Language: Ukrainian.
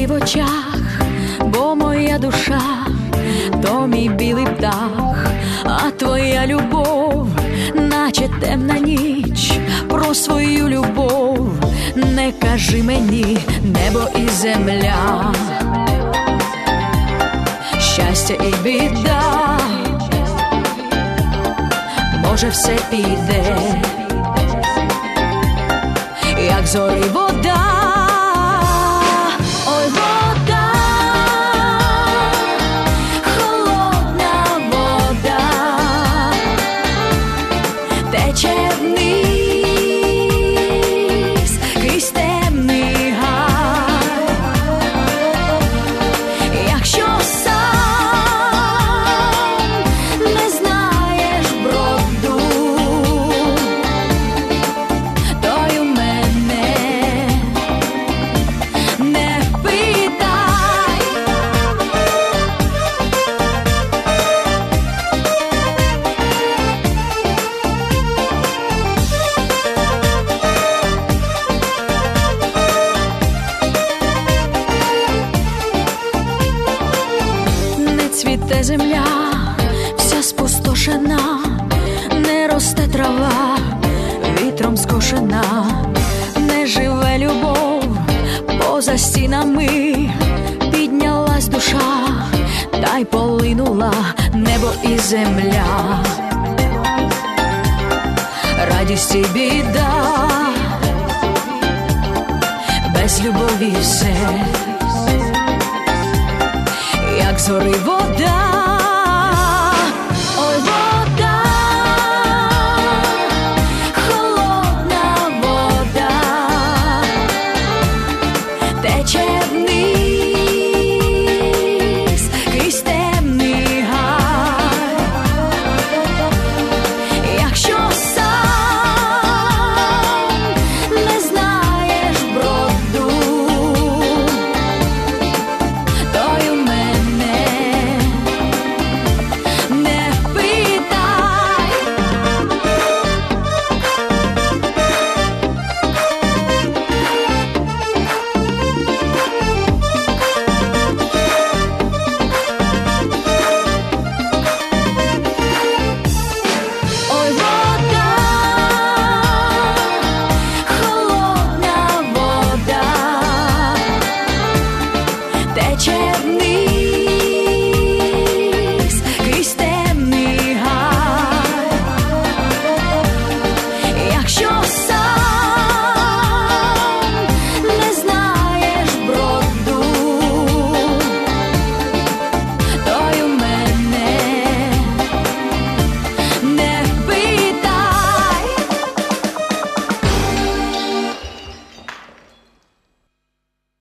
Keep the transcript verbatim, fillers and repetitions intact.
сльози в очах, бо моя душа то мій білий птах, а твоя любов, наче темна ніч. Про свою любов не кажи мені, небо і земля, щастя і біда, може все піде, як зори вода. Ой, вода, холодна вода, тече вниз крізь темний гай. Якщо сам не знаєш броду, то й у мене не питай. Не цвіте земля, вся спустошена, не росте трава, вітром скошена, не живе любов, поза стінами піднялась душа, та й полинула небо і земля. Радість і біда, без любові все, як зори вода.